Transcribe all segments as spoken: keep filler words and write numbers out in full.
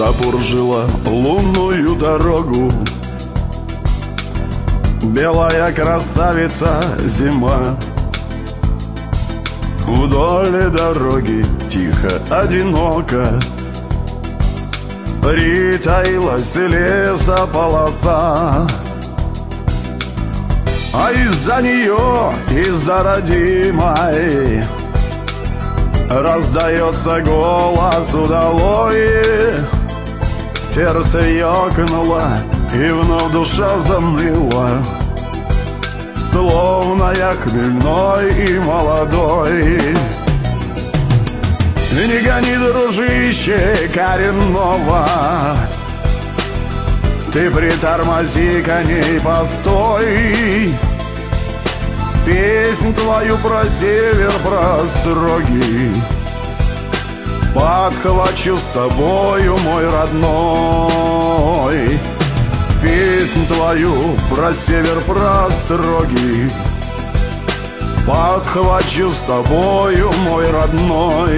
запуржила лунную дорогу. Белая красавица зима вдоль дороги тихо, одиноко притаилась лесополоса, а из-за нее, из-за родимой, раздается голос удалой. Сердце ёкнуло, и вновь душа заныла, словно я хмельной и молодой. Не гони, дружище, коренного, ты притормози коней, постой. Песнь твою про север, про строги подхвачу с тобою, мой родной. Песнь твою про север, про строги подхвачу с тобою, мой родной.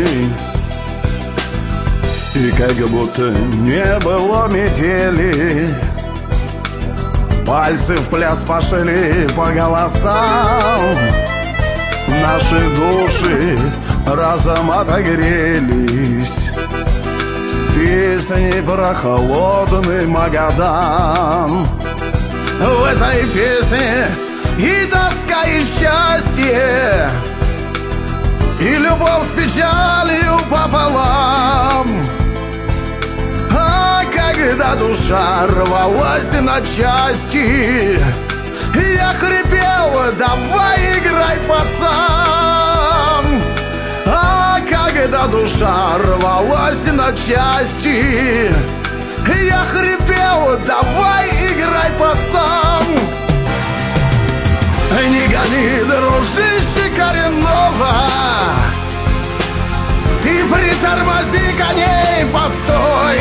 И как будто не было метели, пальцы в пляс пошли по голосам. Наши души разом отогрелись с песней про холодный Магадан. В этой песне и тоска, и счастье, и любовь с печалью пополам. А когда душа рвалась на части, я хрипел: давай играй, пацан. А когда душа рвалась на части, я хрипел: давай играй, пацан. Не гони, дружище, коренного, ты притормози коней, постой.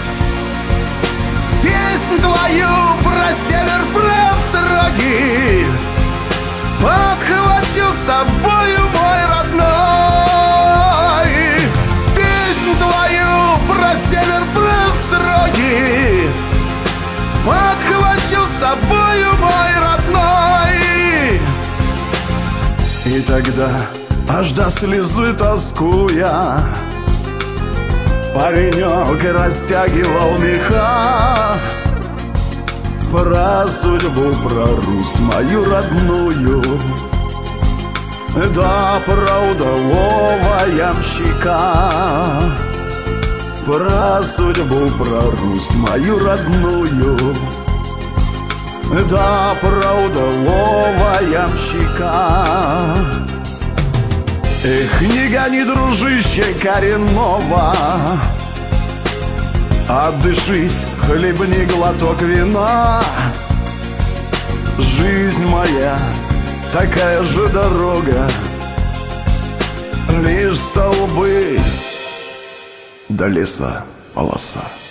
Песнь твою про север, про строги подхвачу с тобою, мой родной. Песнь твою про север, про строги подхвачу с тобою, мой родной. И тогда, аж до слезы тоскуя, паренек растягивал меха про судьбу, про Русь мою родную, да про удалого ямщика. Про судьбу, про Русь мою родную, да про удалого ямщика. Эх, не гони, дружище, коренного, отдышись, хлебни глоток вина. Жизнь моя такая же дорога, лишь столбы да леса полоса.